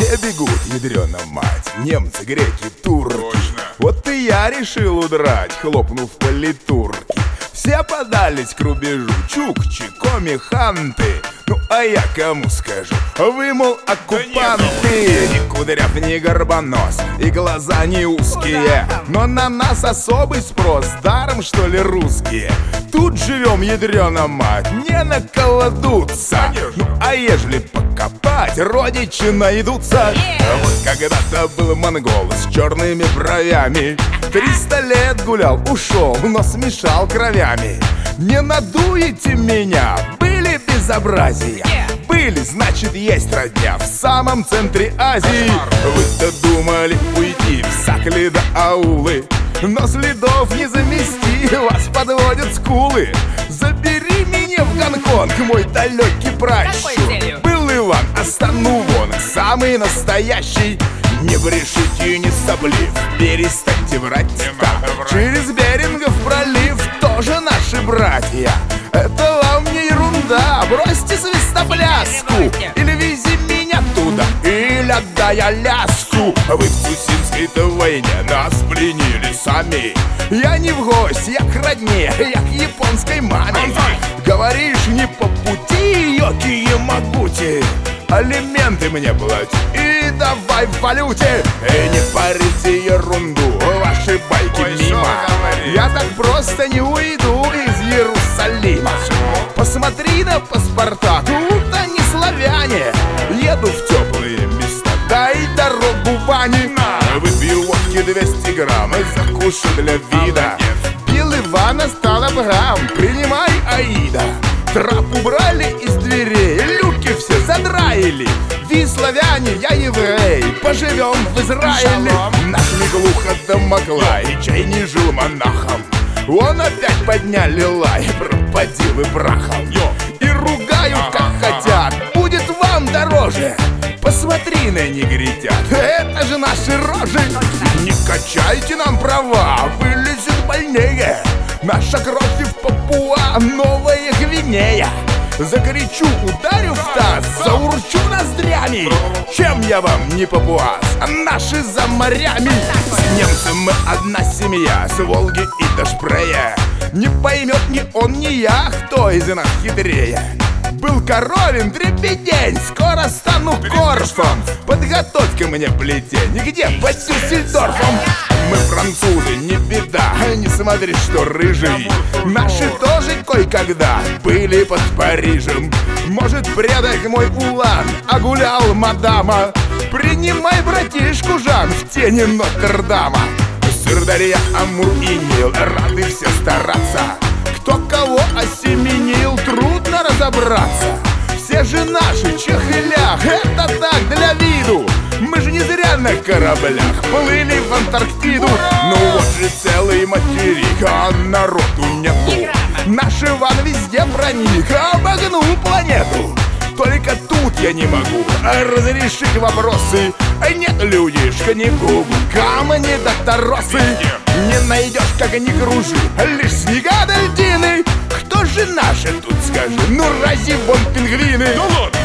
Все бегут, ядрёна мать, немцы, греки, турки. Точно. Вот и я решил удрать, хлопнув по литурке. Все подались к рубежу, чукчи, коми, ханты. Ну а я кому скажу? Вы, мол, оккупанты. Ни кудряв, ни горбонос, и глаза не узкие. Но на нас особый спрос, даром что ли русские. Тут живем, ядрёна мать, не наколодутся. Ну а ежели покопать, родичи найдутся. Вот когда-то был монгол с черными бровями. 300 лет гулял, ушел, но смешал кровями. Не надуете меня, были безобразия. Были, значит, есть родня в самом центре Азии. Вы-то думали уйти в Сакли да аулы, но следов не замести, вас подводят скулы. Забери меня в Гонконг, мой далекий пращур. Был Иван, а стану вон, самый настоящий. Не брешите, не соблив, перестаньте врать там. Через Берингов пролив тоже наши братья. Это вам не ерунда, бросьте свистопляску. Или вези меня туда, или отдай Аляску. Вы в Цусимской-то войне нас пленили сами. Я не в гость, я к родне, я к японской маме. Говоришь, не по пути, йоки-ямагути. Алименты мне плати и давай в валюте. Не парите ерунду, ваши байки мимо. Я так просто не уйду из Иерусалима. Посмотри на паспорта, тут они славяне. Еду в теплые места, дай дорогу Ване. Выпью водки 200 грамм, закушу для вида. Бил Ивана, стал Абрам, принимай Аида. Трап убрали из дверей, люки все задраили. Ви славяне, я еврей, поживем в Израиле. Наш не глухо да могла, и чай не жил монахом. Он опять подняли лай, пропадил и прахом. И ругают, как хотят, будет вам дороже. Посмотри на негритят, это же наши рожи. Не качайте нам права, вылезет больнее. Наша кровь и в Папуа, Новая Гвинея. Закричу, ударю в таз, заурчу ноздрями. Чем я вам не папуас, а наши за морями. С немцем мы одна семья, с Волги и до Шпрея. Не поймет ни он, ни я, кто из нас хитрее. Был Коровин, дребедень, скоро стану Корфом. Подготовь ко мне плетень, где под Дюссельдорфом. Мы французы, не беда, не смотри, что рыжий. Наши тоже кое-когда были под Парижем. Может, предок мой Улан, а гулял мадама. Принимай, братишку Жан, в тени Нотр-Дама. Сырдарья, Амур и Нил, рады все стараться. Кто кого осеменил, трудно разобраться. Все же наши, чехлях, это так для виду. Мы же не зря на кораблях плыли в Антарктиду. Ну вот же целый материк, а народу нету. Наш Иван везде проник, обогнул планету. Только тут я не могу разрешить вопросы. Нет, людишка, не губы, камни да торосы. Не найдешь, как ни кружи, лишь снега да льдины. Кто же наши тут, скажи? Ну разве вон пингвины? Да ладно!